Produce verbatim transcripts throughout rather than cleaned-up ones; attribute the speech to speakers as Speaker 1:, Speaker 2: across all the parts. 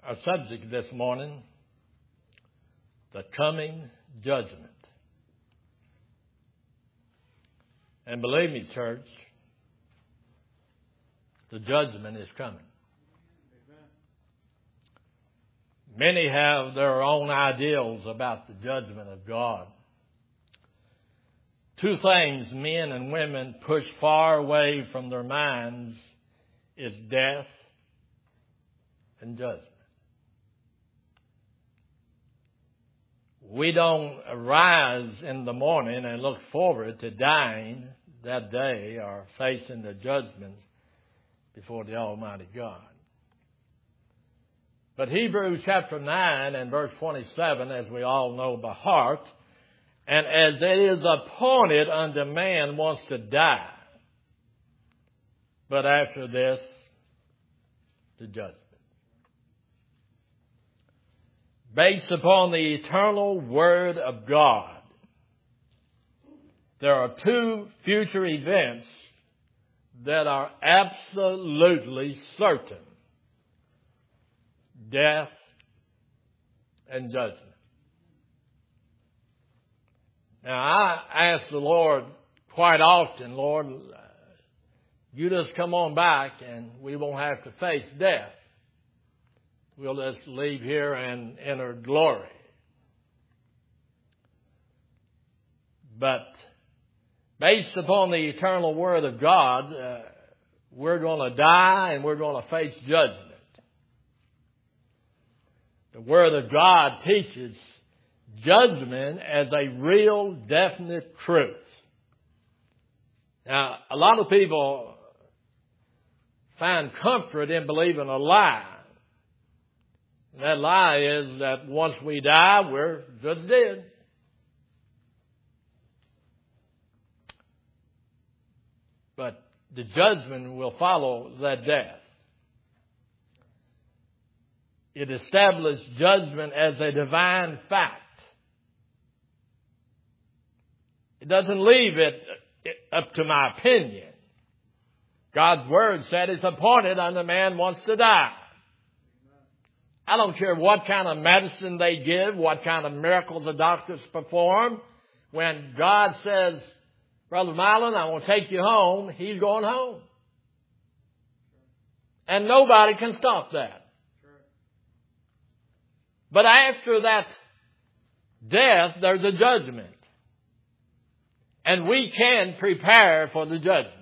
Speaker 1: Our subject this morning, the coming judgment. And believe me, church, the judgment is coming. Many have their own ideals about the judgment of God. Two things men and women push far away from their minds is death and judgment. We don't arise in the morning and look forward to dying that day or facing the judgment before the Almighty God. But Hebrews chapter nine and verse twenty-seven, as we all know by heart, and as it is appointed unto man once to die, but after this, the judgment. Based upon the eternal Word of God, there are two future events that are absolutely certain. Death and judgment. Now, I ask the Lord quite often, Lord, you just come on back and we won't have to face death. We'll just leave here and enter glory. But based upon the eternal Word of God, uh, we're going to die and we're going to face judgment. The Word of God teaches judgment as a real, definite truth. Now, a lot of people find comfort in believing a lie. And that lie is that once we die, we're just dead. But the judgment will follow that death. It established judgment as a divine fact. It doesn't leave it up to my opinion. God's Word said it's appointed unto man once to die. I don't care what kind of medicine they give, what kind of miracles the doctors perform. When God says, Brother Mylon, I want to take you home, He's going home. And nobody can stop that. But after that death, there's a judgment. And we can prepare for the judgment.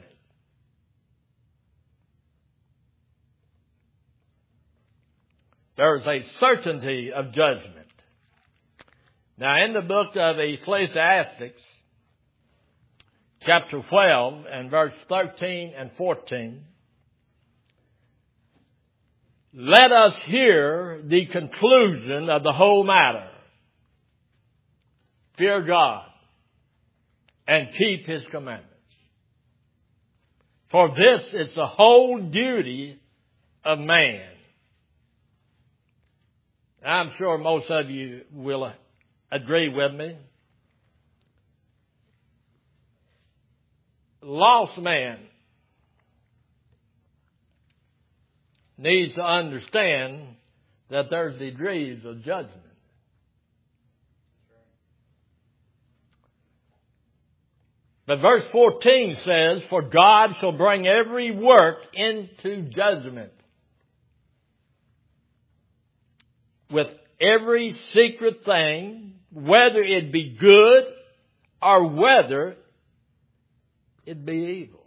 Speaker 1: There is a certainty of judgment. Now, in the book of Ecclesiastes, chapter twelve and verse thirteen and fourteen, let us hear the conclusion of the whole matter. Fear God and keep His commandments. For this is the whole duty of man. I'm sure most of you will agree with me. Lost man needs to understand that there's degrees of judgment. But verse fourteen says, for God shall bring every work into judgment, with every secret thing, whether it be good or whether it be evil.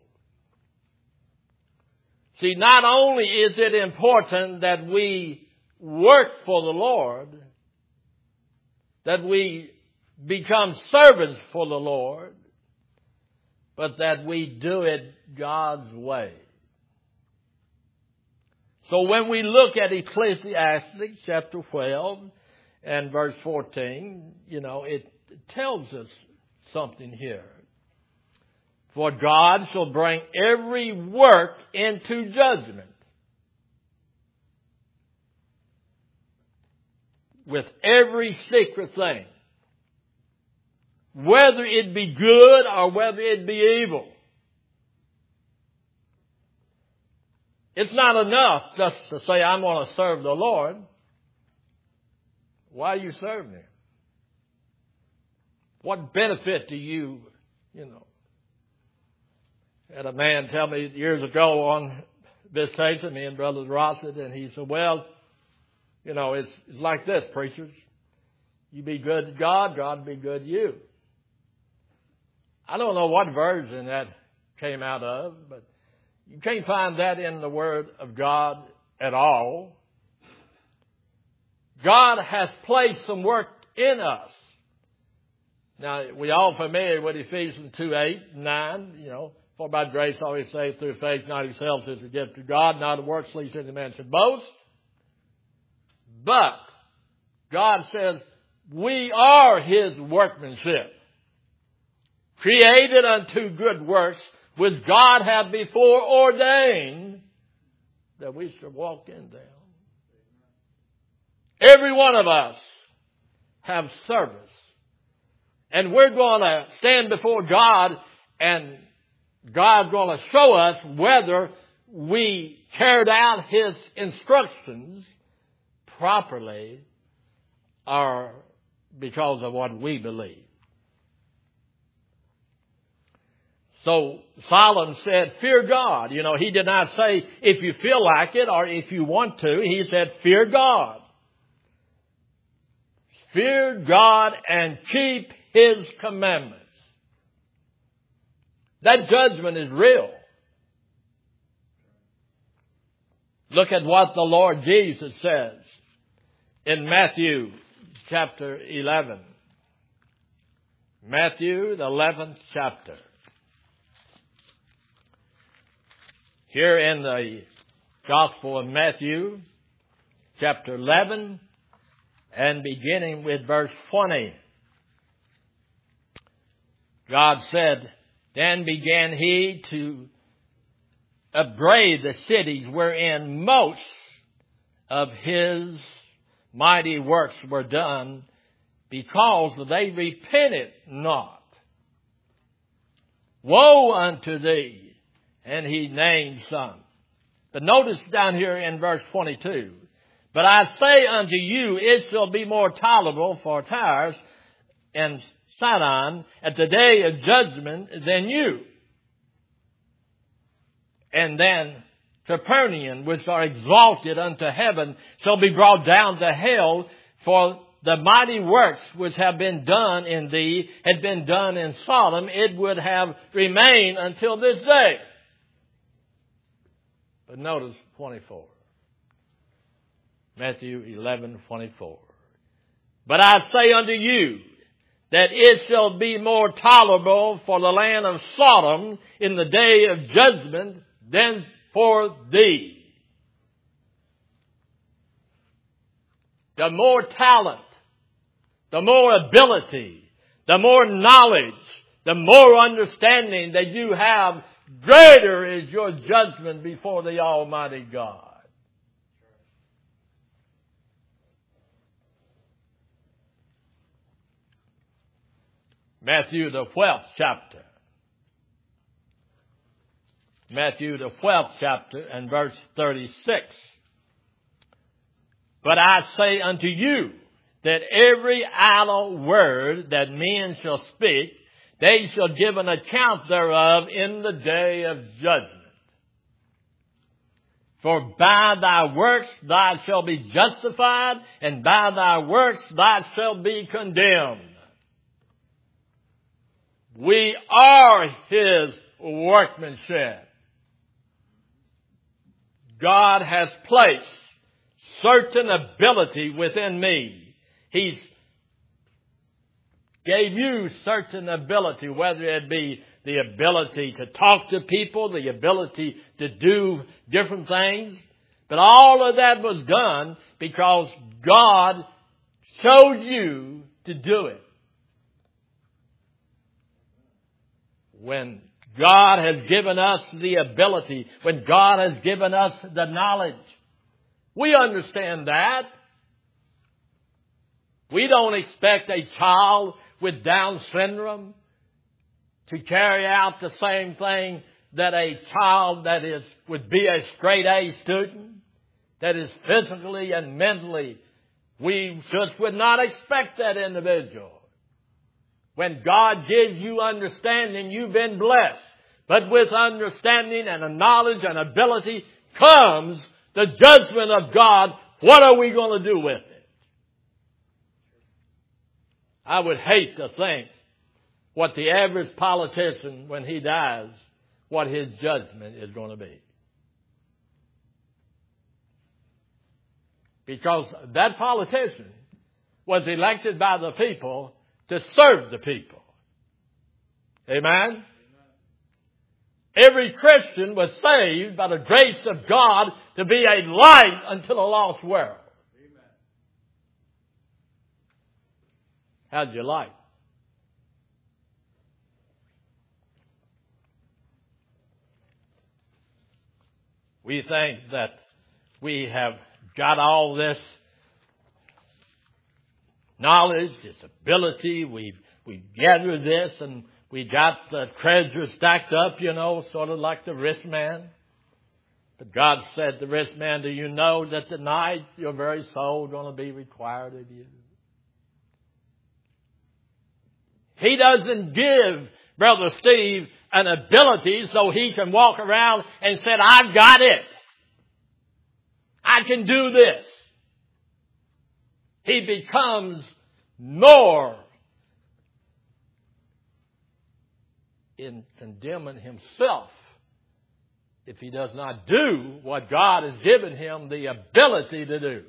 Speaker 1: See, not only is it important that we work for the Lord, that we become servants for the Lord, but that we do it God's way. So when we look at Ecclesiastes chapter twelve and verse fourteen, you know, it tells us something here. For God shall bring every work into judgment, with every secret thing, whether it be good or whether it be evil. It's not enough just to say, I'm going to serve the Lord. Why are you serving Him? What benefit do you, you know? Had a man tell me years ago on visitation, me and Brother Rossett, and he said, well, you know, it's, it's like this, preachers. You be good to God, God be good to you. I don't know what version that came out of, but you can't find that in the Word of God at all. God has placed some work in us. Now, we all familiar with Ephesians two, eight, nine, you know, for by grace are we saved through faith, not yourselves is a gift of God, not of works, lest any man should boast. But God says we are His workmanship, created unto good works, which God hath before ordained that we should walk in them. Every one of us have service. And we're going to stand before God, and God's going to show us whether we carried out His instructions properly or because of what we believe. So Solomon said, fear God. You know, he did not say if you feel like it or if you want to. He said, fear God. Fear God and keep His commandments. That judgment is real. Look at what the Lord Jesus says in Matthew chapter eleven. Matthew, the eleventh chapter. Here in the Gospel of Matthew, chapter eleven, and beginning with verse twenty. God said, then began He to upbraid the cities wherein most of His mighty works were done, because they repented not. Woe unto thee! And He named some. But notice down here in verse twenty-two. But I say unto you, it shall be more tolerable for Tyre and Sidon at the day of judgment than you. And then Capernaum, which are exalted unto heaven, shall be brought down to hell, for the mighty works which have been done in thee had been done in Sodom, it would have remained until this day. But notice twenty-four. Matthew eleven, twenty-four. But I say unto you, that it shall be more tolerable for the land of Sodom in the day of judgment than for thee. The more talent, the more ability, the more knowledge, the more understanding that you have, greater is your judgment before the Almighty God. Matthew the twelfth chapter. Matthew the twelfth chapter and verse thirty-six. But I say unto you that every idle word that men shall speak, they shall give an account thereof in the day of judgment. For by thy works thou shalt be justified, and by thy works thou shalt be condemned. We are His workmanship. God has placed certain ability within me. He's gave you certain ability, whether it be the ability to talk to people, the ability to do different things. But all of that was done because God chose you to do it. When God has given us the ability, when God has given us the knowledge, we understand that. We don't expect a child with Down syndrome to carry out the same thing that a child that is would be a straight A student, that is physically and mentally We just would not expect that individual. When God gives you understanding, you've been blessed. But with understanding and a knowledge and ability comes the judgment of God. What are we going to do with it? I would hate to think what the average politician, when he dies, what his judgment is going to be. Because that politician was elected by the people to serve the people. Amen? Every Christian was saved by the grace of God to be a light unto the lost world. Amen. How'd you like? We think that we have got all this knowledge, this ability, we've, we've gathered this and we got the treasure stacked up, you know, sort of like the rich man. But God said to the rich man, do you know that tonight your very soul is going to be required of you? He doesn't give Brother Steve an ability so he can walk around and say, I've got it. I can do this. He becomes more in condemning himself if he does not do what God has given him the ability to do.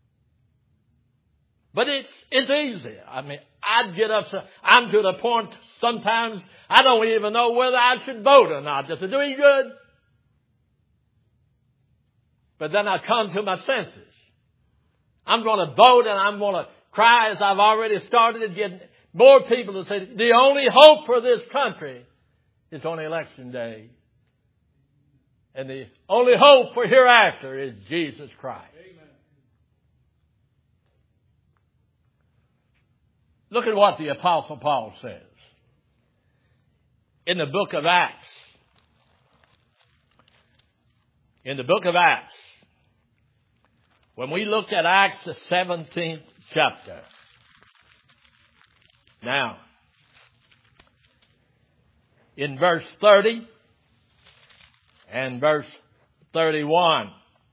Speaker 1: But it's, it's easy. I mean, I'd get up, I'm to the point sometimes I don't even know whether I should vote or not. Does it do any good? But then I come to my senses. I'm going to vote and I'm going to cry as I've already started to get more people to say, the only hope for this country is on election day. And the only hope for hereafter is Jesus Christ. Amen. Look at what the Apostle Paul says in the book of Acts. In the book of Acts, when we look at Acts, the seventeenth chapter. Now, in verse thirty and verse thirty-one,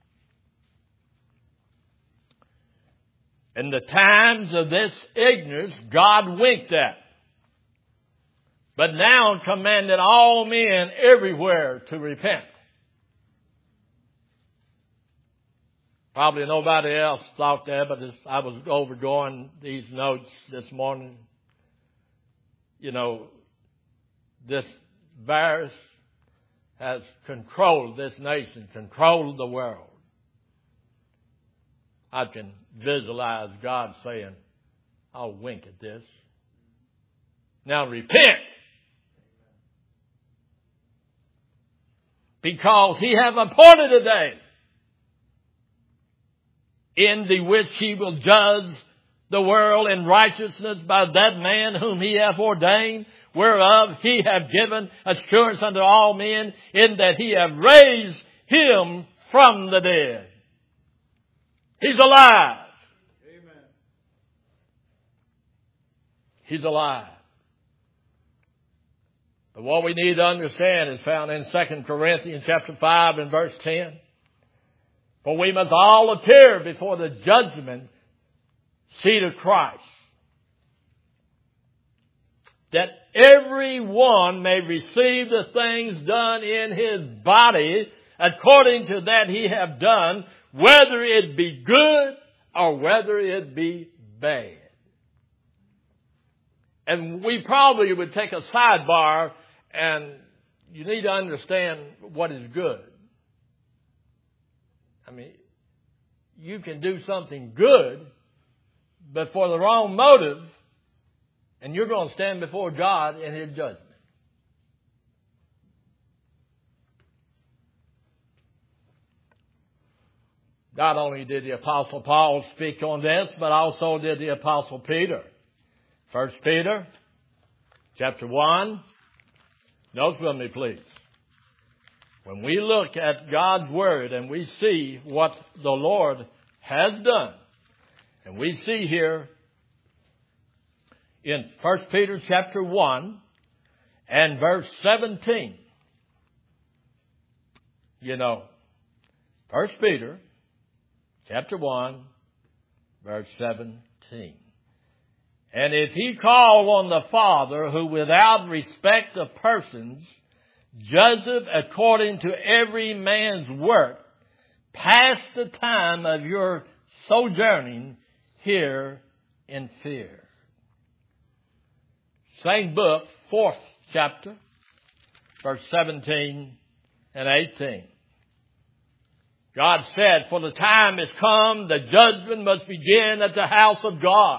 Speaker 1: in the times of this ignorance, God winked at, but now commanded all men everywhere to repent. Probably nobody else thought that, but as I was overgoing these notes this morning, you know, this virus has controlled this nation, controlled the world. I can visualize God saying, I'll wink at this. Now repent. Because he hath appointed a day in the which he will judge the world in righteousness by that man whom he hath ordained, whereof he hath given assurance unto all men, in that he hath raised him from the dead. He's alive. Amen. He's alive. But what we need to understand is found in Second Corinthians chapter five and verse ten. For we must all appear before the judgment seat of Christ, that every one may receive the things done in his body according to that he have done, whether it be good or whether it be bad. And we probably would take a sidebar, and you need to understand what is good. I mean, you can do something good, but for the wrong motive, and you're going to stand before God in His judgment. Not only did the Apostle Paul speak on this, but also did the Apostle Peter. First Peter, chapter one. Note with me, please. When we look at God's Word and we see what the Lord has done, And we see here in First Peter chapter one and verse seventeen. You know, First Peter chapter one, verse seventeen. And if he call on the Father, who without respect of persons judgeth according to every man's work, pass the time of your sojourning here in fear. Same book, fourth chapter, verse seventeen and eighteen. God said, for the time is come, the judgment must begin at the house of God.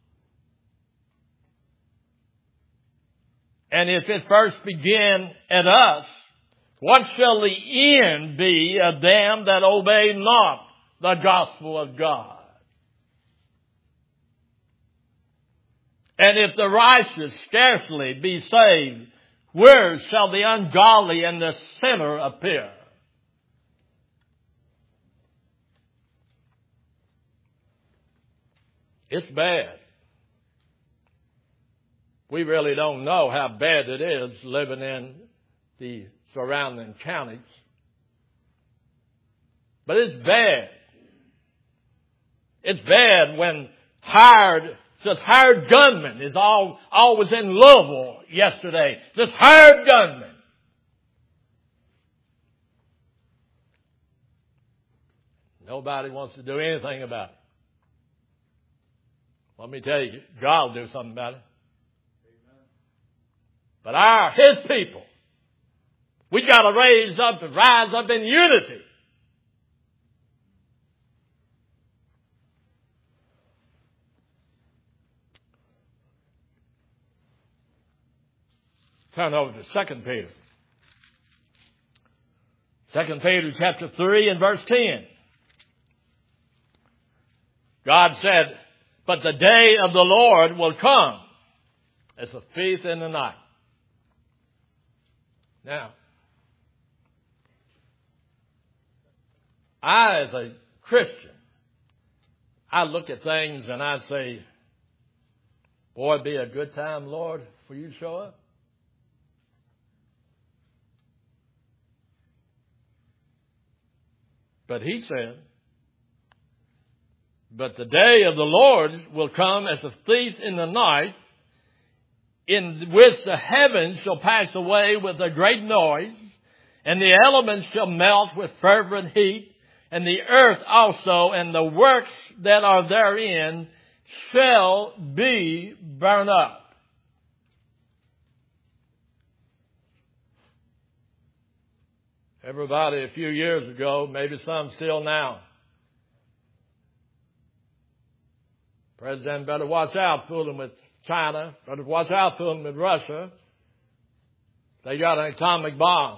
Speaker 1: And if it first begin at us, what shall the end be of them that obey not the gospel of God? And if the righteous scarcely be saved, where shall the ungodly and the sinner appear? It's bad. We really don't know how bad it is living in the surrounding counties. But it's bad. It's bad when hired, just hired gunmen is all, always in Louisville yesterday. Just hired gunmen. Nobody wants to do anything about it. Let me tell you, God will do something about it. But our, His people, we got to raise up and rise up in unity. Turn over to Second Peter. Second Peter chapter three and verse ten. God said, but the day of the Lord will come as a thief in the night. Now, I, as a Christian, I look at things and I say, boy, it'd be a good time, Lord, for you to show up. But He said, but the day of the Lord will come as a thief in the night, in which the heavens shall pass away with a great noise, and the elements shall melt with fervent heat, and the earth also and the works that are therein shall be burned up. Everybody a few years ago, maybe some still now, President better watch out fooling with China, better watch out fooling with Russia. They got an atomic bomb.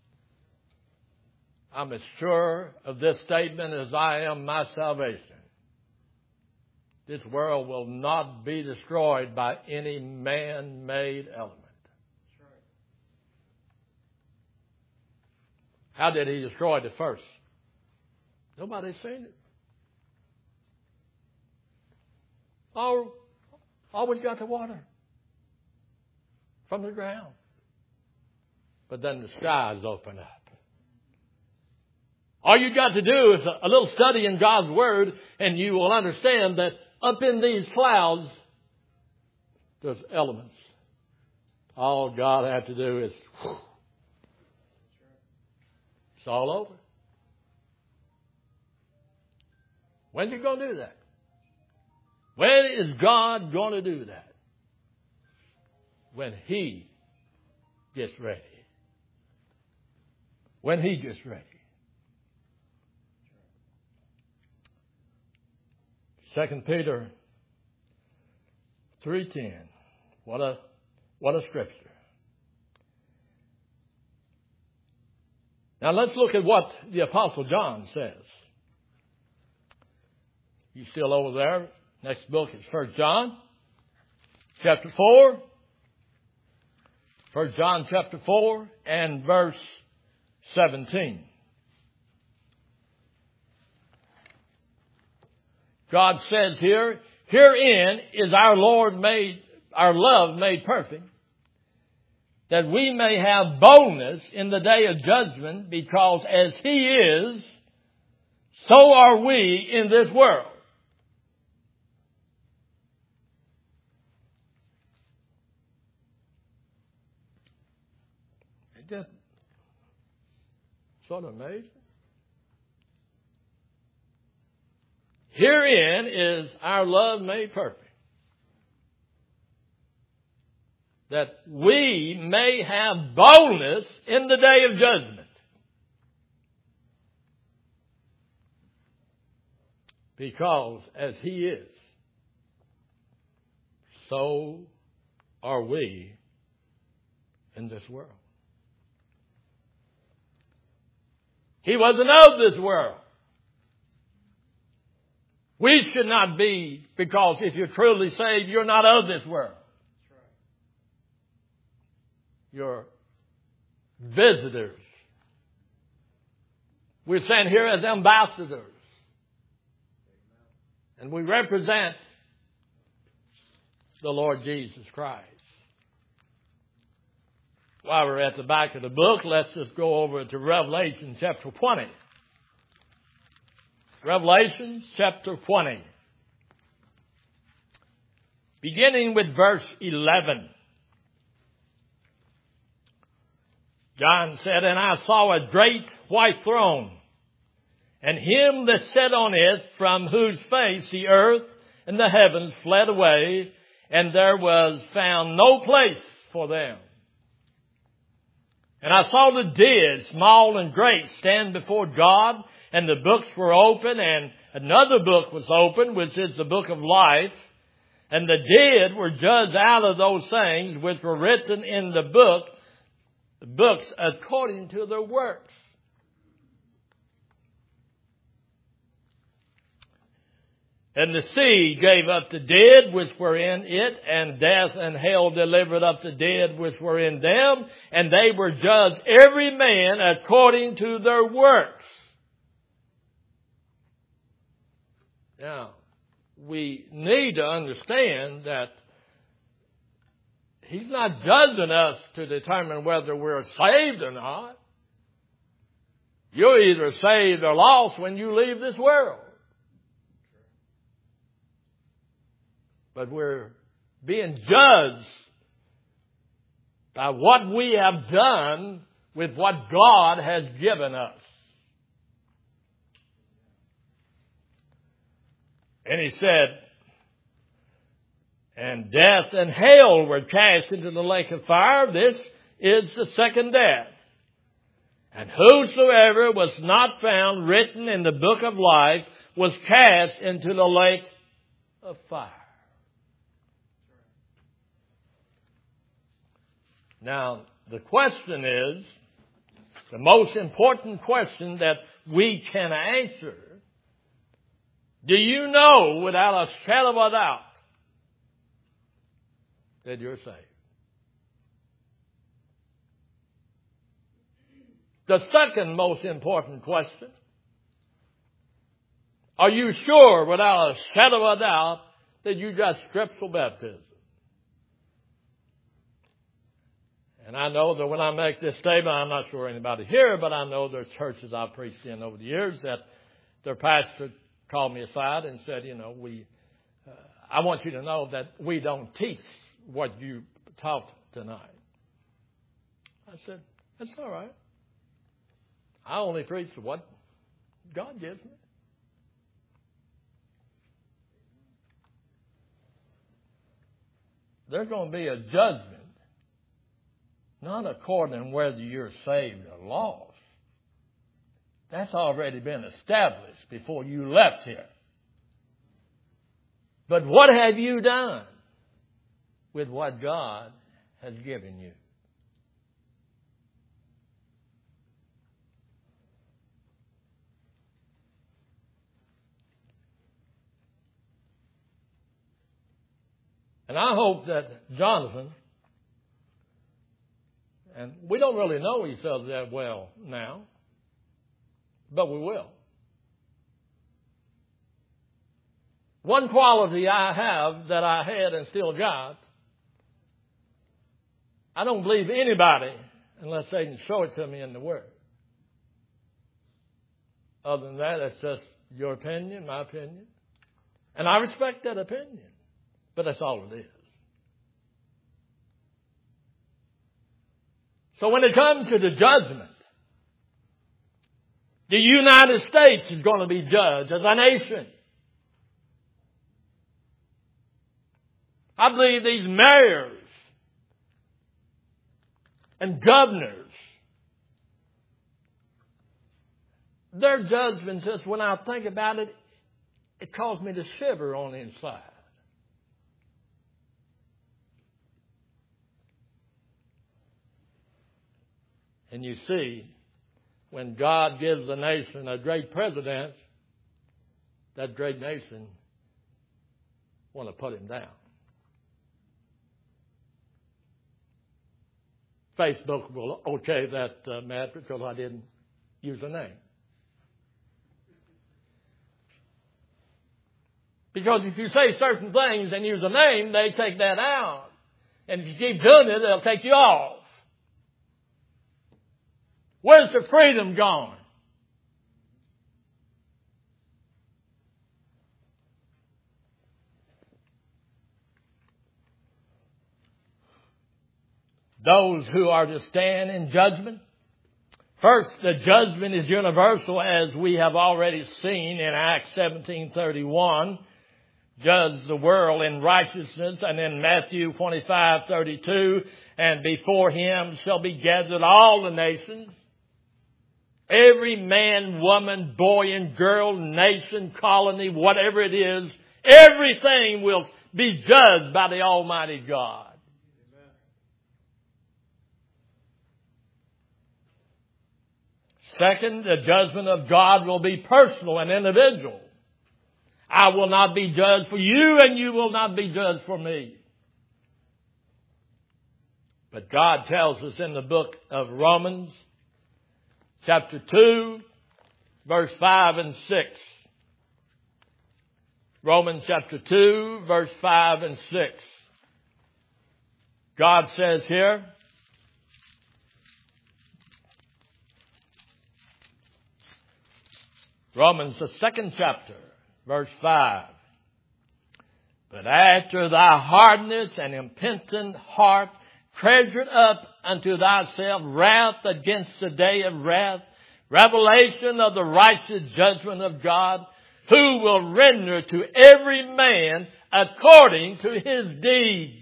Speaker 1: I'm as sure of this statement as I am my salvation. This world will not be destroyed by any man-made element. How did He destroy it first? Nobody's seen it. All, always got the water from the ground. But then the skies open up. All you got to do is a, a little study in God's Word, and you will understand that up in these clouds, there's elements. All God had to do is, whew, it's all over. When's He going to do that? When is God going to do that? When He gets ready. When He gets ready. Second Peter three ten. What a what a scripture. Now let's look at what the Apostle John says. You still over there? Next book is First John, chapter four. First John chapter four and verse seventeen. God says here, herein is our Lord made, our love made perfect, that we may have boldness in the day of judgment, because as He is, so are we in this world. It just sort of amazing. Herein is our love made perfect, that we may have boldness in the day of judgment. Because as He is, so are we in this world. He wasn't of this world. We should not be, because if you're truly saved, you're not of this world. You're visitors. We're sent here as ambassadors. And we represent the Lord Jesus Christ. While we're at the back of the book, let's just go over to Revelation chapter twenty. Revelation chapter twenty. Beginning with verse eleven. John said, "And I saw a great white throne, and Him that sat on it, from whose face the earth and the heavens fled away, and there was found no place for them. And I saw the dead, small and great, stand before God, and the books were open, and another book was opened, which is the book of life. And the dead were judged out of those things which were written in the book, the books according to their works. And the sea gave up the dead which were in it, and death and hell delivered up the dead which were in them, and they were judged every man according to their works." Now, we need to understand that He's not judging us to determine whether we're saved or not. You're either saved or lost when you leave this world. But we're being judged by what we have done with what God has given us. And He said, "And death and hell were cast into the lake of fire. This is the second death. And whosoever was not found written in the book of life was cast into the lake of fire." Now, the question is, the most important question that we can answer: do you know without a shadow of a doubt that you're saved? The second most important question: are you sure without a shadow of a doubt that you got scriptural baptism? And I know that when I make this statement, I'm not sure anybody here, but I know there are churches I've preached in over the years that their pastor called me aside and said, you know, we, uh, I want you to know that we don't teach what you taught tonight. I said, that's all right. I only preach what God gives me. There's going to be a judgment, not according to whether you're saved or lost. That's already been established before you left here. But what have you done with what God has given you? And I hope that Jonathan, and we don't really know each other that well now, but we will. one quality I have that I had and still got, I don't believe anybody unless they can show it to me in the Word. Other than that, it's just your opinion, my opinion. And I respect that opinion. But that's all it is. So when it comes to the judgment, the United States is going to be judged as a nation. I believe these mayors and governors, their judgment, just when I think about it, it caused me to shiver on the inside. And you see, when God gives a nation a great president, that great nation want to put him down. Facebook will okay that uh, matter because I didn't use a name. Because if you say certain things and use a name, they take that out. And if you keep doing it, they'll take you off. Where's the freedom gone? Those who are to stand in judgment. First, the judgment is universal, as we have already seen in Acts seventeen thirty-one. Judge the world in righteousness, and in Matthew twenty-five thirty-two, and before him shall be gathered all the nations. Every man, woman, boy and girl, nation, colony, whatever it is, everything will be judged by the Almighty God. Second, the judgment of God will be personal and individual. I will not be judged for you, and you will not be judged for me. But God tells us in the book of Romans, chapter two, verse five and six. Romans chapter two, verse five and six. God says here, Romans, the second chapter, verse five. But after thy hardness and impenitent heart treasured up unto thyself wrath against the day of wrath, revelation of the righteous judgment of God, who will render to every man according to his deeds.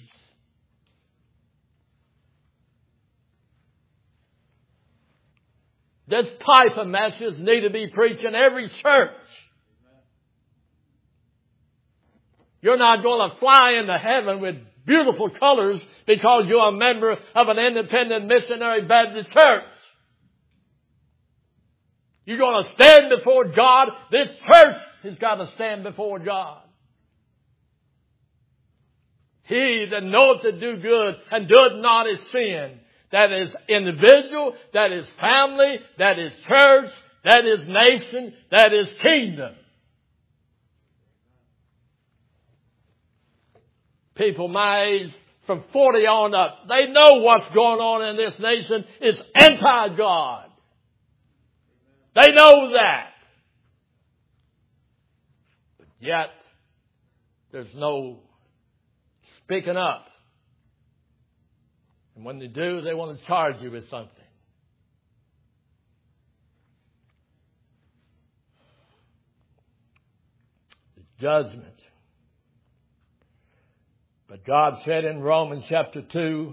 Speaker 1: This type of message need to be preached in every church. You're not going to fly into heaven with beautiful colors because you're a member of an independent missionary Baptist church. You're going to stand before God. This church has got to stand before God. He that knoweth to do good and doeth not is sin. That is individual, that is family, that is church, that is nation, that is kingdom. People my age, from forty on up, they know what's going on in this nation is anti-God. They know that. But yet, there's no speaking up. And when they do, they want to charge you with something. The judgment. But God said in Romans chapter two,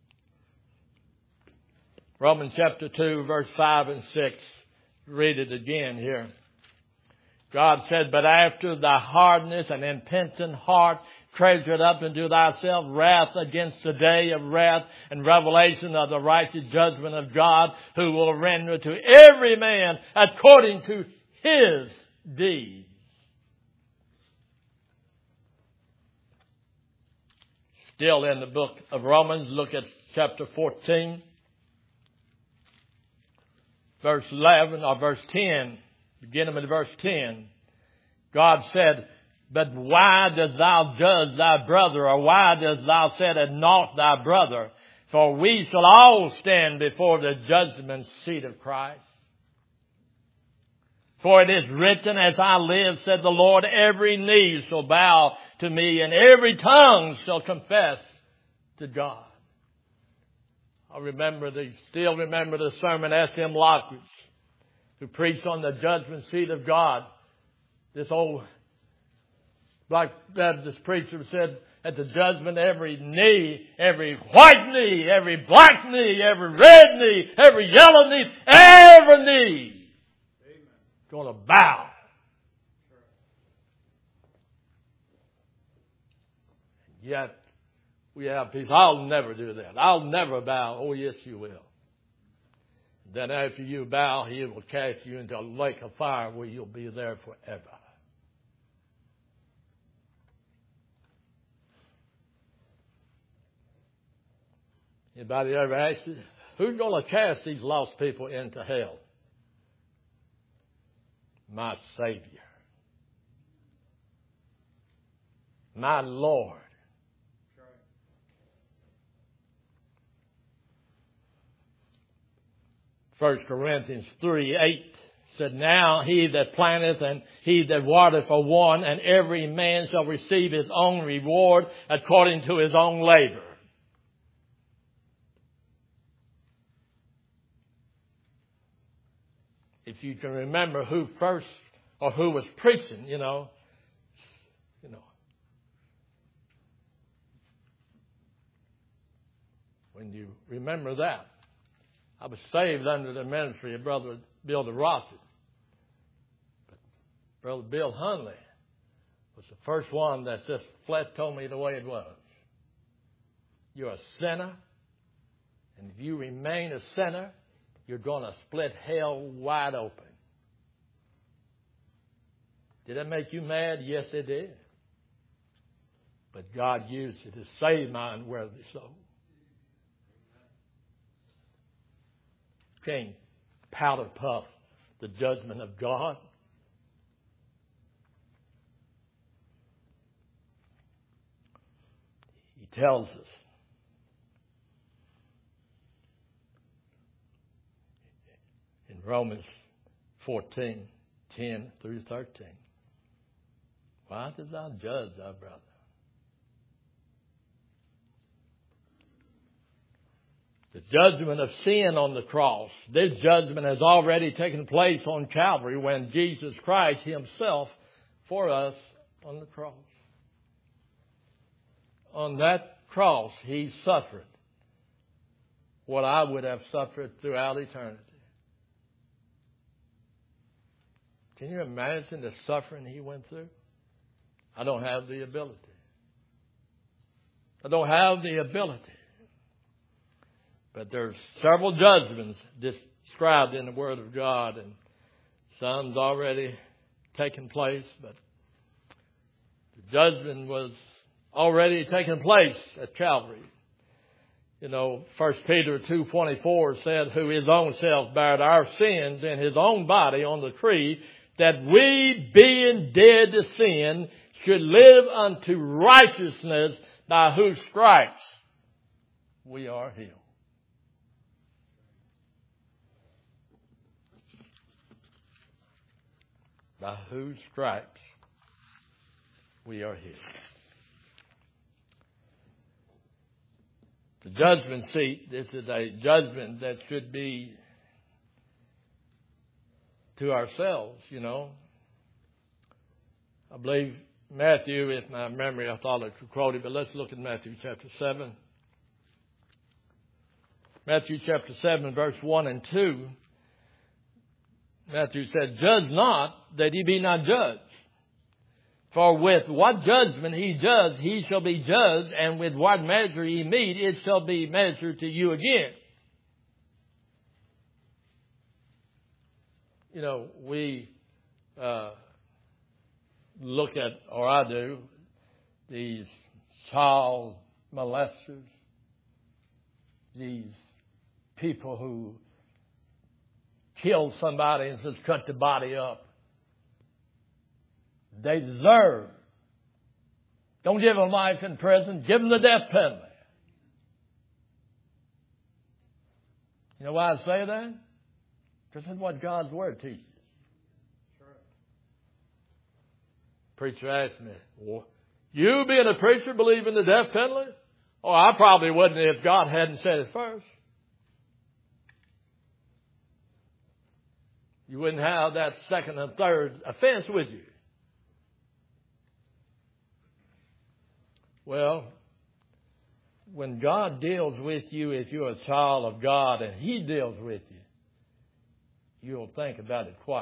Speaker 1: Romans chapter two, verse five and six, read it again here. God said, but after thy hardness and impenitent heart treasured up into thyself wrath against the day of wrath and revelation of the righteous judgment of God, who will render to every man according to his deeds. Still in the book of Romans, look at chapter fourteen, verse eleven or verse ten, beginning with verse ten. God said, But why dost thou judge thy brother, or why dost thou set at naught thy brother? For we shall all stand before the judgment seat of Christ. For it is written, as I live, said the Lord, every knee shall bow to me, and every tongue shall confess to God. I remember the, still remember the sermon S M Lockridge, who preached on the judgment seat of God. This old Black Baptist preacher said, at the judgment, every knee, every white knee, every black knee, every red knee, every yellow knee, every knee going to bow. Yet we have people, I'll never do that. I'll never bow. Oh, yes, you will. Then after you bow, He will cast you into a lake of fire where you'll be there forever. Anybody ever asked you, who's going to cast these lost people into hell? My Savior. My Lord. First Corinthians three eight said, now he that planteth and he that watereth are one, and every man shall receive his own reward according to his own labor. If you can remember who first or who was preaching, you know, you know, when you remember that, I was saved under the ministry of Brother Bill DeRossi. But Brother Bill Hunley was the first one that just flat told me the way it was. You're a sinner, and if you remain a sinner, you're going to split hell wide open. Did that make you mad? Yes, it did. But God used it to save my unworthy soul. Can't powder puff the judgment of God. He tells us in Romans fourteen, ten through thirteen. Why dost thou judge thy brother? The judgment of sin on the cross. This judgment has already taken place on Calvary when Jesus Christ Himself for us on the cross. On that cross, He suffered what I would have suffered throughout eternity. Can you imagine the suffering He went through? I don't have the ability. I don't have the ability. But there's several judgments described in the Word of God, and some's already taken place, but the judgment was already taken place at Calvary. You know, First Peter two twenty-four said, who His own self bare our sins in His own body on the tree, that we, being dead to sin, should live unto righteousness, by whose stripes we are healed. By whose stripes we are healed. The judgment seat, this is a judgment that should be to ourselves, you know. I believe Matthew, if my memory, I thought I could quote it, but let's look at Matthew chapter seven. Matthew chapter seven, verse one and two. Matthew said, judge not, that ye be not judged. For with what judgment he judged, he shall be judged, and with what measure ye mete, it shall be measured to you again. You know, we uh, look at, or I do, these child molesters, these people who kill somebody and just cut the body up. They deserve Don't give them life in prison. Give them the death penalty. You know why I say that? Because that's what God's Word teaches. Preacher asked me, well, you being a preacher believe in the death penalty? Oh, I probably wouldn't if God hadn't said it first. You wouldn't have that second and third offense with you. Well, when God deals with you, if you're a child of God and He deals with you, you'll think about it twice.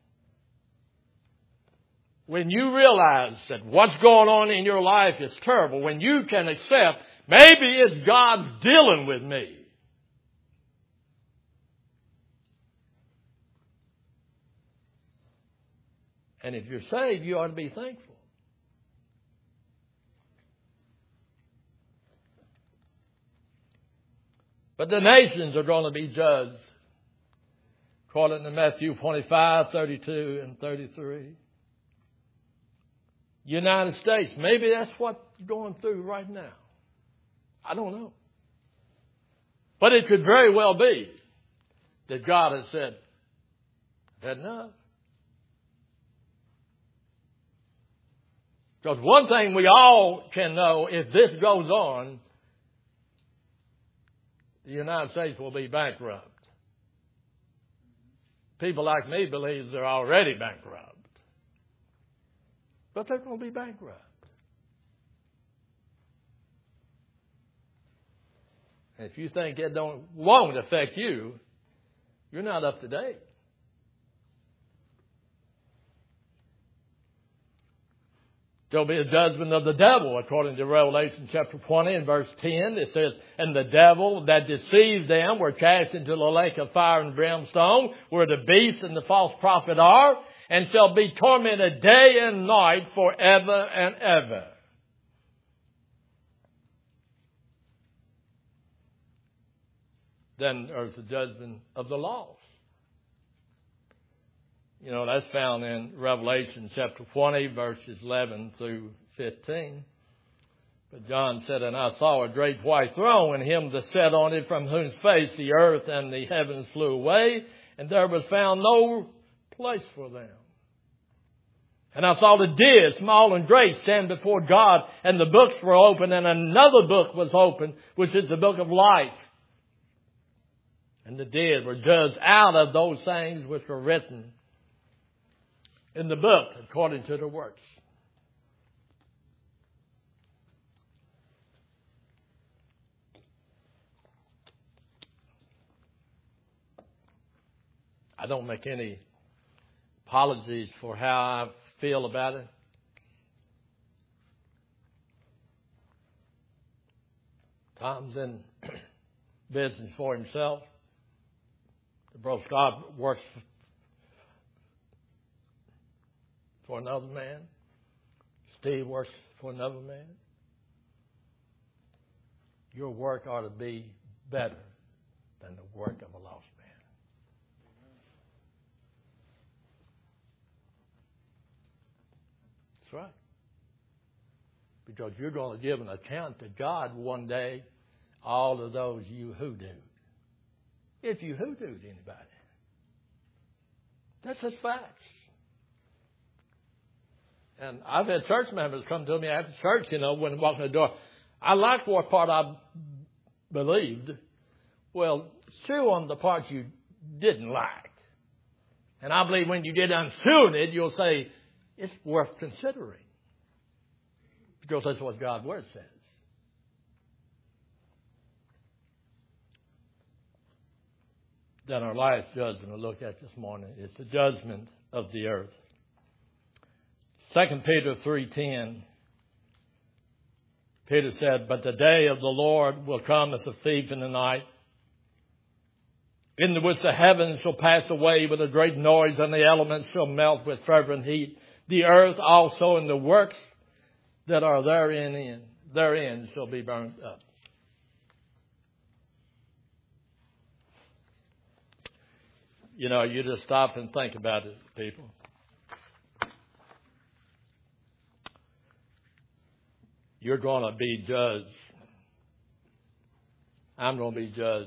Speaker 1: When you realize that what's going on in your life is terrible, when you can accept, maybe it's God dealing with me. And if you're saved, you ought to be thankful. But the nations are going to be judged, according to Matthew twenty-five, thirty-two, and thirty-three. United States, maybe that's what's going through right now. I don't know. But it could very well be that God has said, "That's enough." Because one thing we all can know, if this goes on, the United States will be bankrupt. People like me believe they're already bankrupt. But they're going to be bankrupt. And if you think it don't, won't affect you, you're not up to date. There'll be a judgment of the devil, according to Revelation chapter twenty and verse ten. It says, "And the devil that deceived them were cast into the lake of fire and brimstone, where the beast and the false prophet are, and shall be tormented day and night forever and ever." Then there's the judgment of the lost. You know, that's found in Revelation chapter twenty, verses eleven through fifteen. But John said, "And I saw a great white throne, and him that sat on it, from whose face the earth and the heavens flew away, and there was found no place for them. And I saw the dead, small and great, stand before God, and the books were open, and another book was opened, which is the book of life. And the dead were judged out of those things which were written in the book, according to their works." I don't make any apologies for how I feel about it. Tom's in business for himself. Brother Scott works for another man. Steve works for another man. Your work ought to be better than the work of a lost man. That's right. Because you're going to give an account to God one day, all of those you hoodooed. If you hoodooed anybody. That's just facts. And I've had church members come to me after church, you know, when walking the door. I liked what part I believed. Well, chew on the parts you didn't like. And I believe when you get done chewing it, you'll say, it's worth considering. Because that's what God's Word says. Then our last judgment we'll look at this morning is the judgment of the earth. Second Peter three ten. Peter said, "But the day of the Lord will come as a thief in the night, in which the heavens shall pass away with a great noise, and the elements shall melt with fervent heat. The earth also and the works that are therein in, therein shall be burned up." You know, you just stop and think about it, people. You're going to be judged. I'm going to be judged.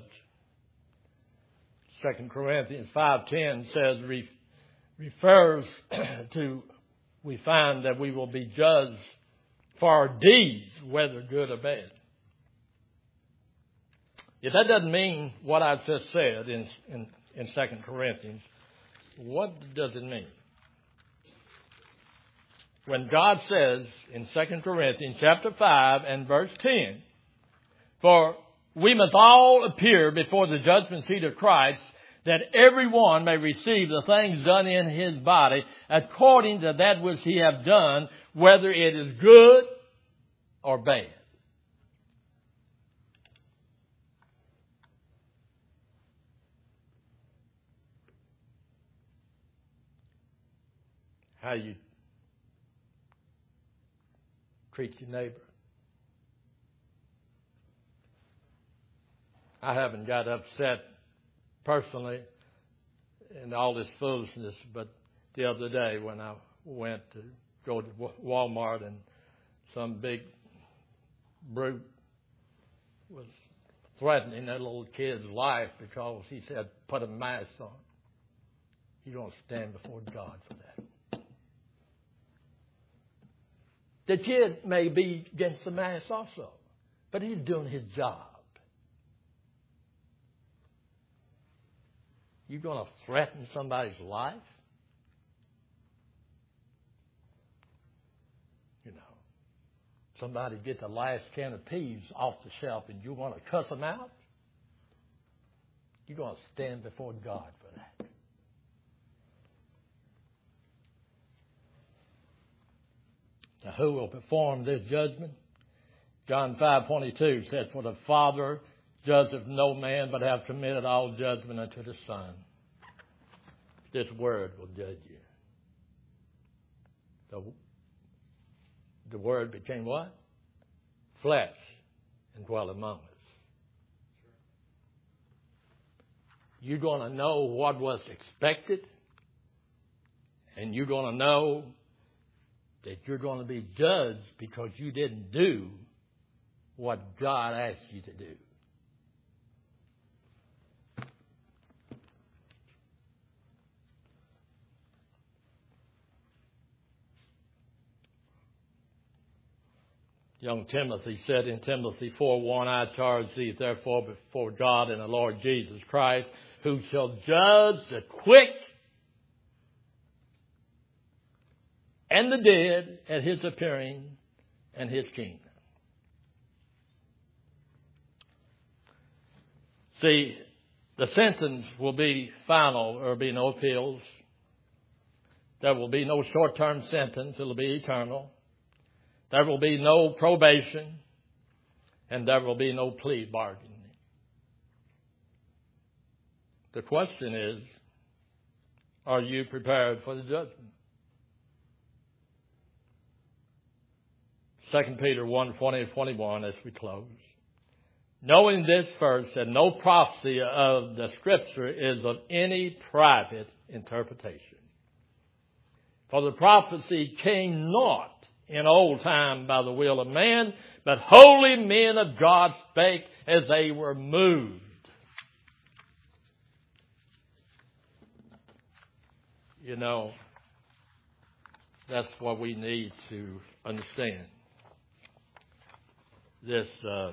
Speaker 1: Second Corinthians five ten says, re, refers to, we find that we will be judged for our deeds, whether good or bad. If that doesn't mean what I've just said in, in, in Second Corinthians, what does it mean? When God says in Second Corinthians chapter five and verse ten, for we must all appear before the judgment seat of Christ, that everyone may receive the things done in his body according to that which he hath done, whether it is good or bad. How you treat your neighbor. I haven't got upset personally in all this foolishness, but the other day when I went to go to Walmart and some big brute was threatening that little kid's life because he said, put a mask on. You're going to stand before God for that. The kid may be against the mask also, but he's doing his job. You're going to threaten somebody's life? You know, somebody get the last can of peas off the shelf and you want to cuss them out? You're going to stand before God for that. Now, who will perform this judgment? John five twenty-two said, for the Father judgeth no man, but hath committed all judgment unto the Son. This word will judge you. The, the word became what? Flesh, and dwelt among us. You're going to know what was expected, and you're going to know that you're going to be judged because you didn't do what God asked you to do. Young Timothy said in Timothy four one, I charge thee therefore before God and the Lord Jesus Christ, who shall judge the quick and the dead at his appearing and his kingdom. See, the sentence will be final. There will be no appeals. There will be no short-term sentence. It will be eternal. There will be no probation. And there will be no plea bargaining. The question is, are you prepared for the judgment? Second Peter one twenty and twenty-one as we close. Knowing this first, that no prophecy of the Scripture is of any private interpretation. For the prophecy came not in old time by the will of man, but holy men of God spake as they were moved. You know, that's what we need to understand. This uh,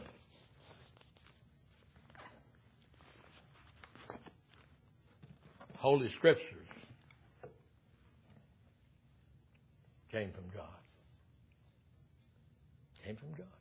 Speaker 1: Holy Scriptures came from God. Came from God.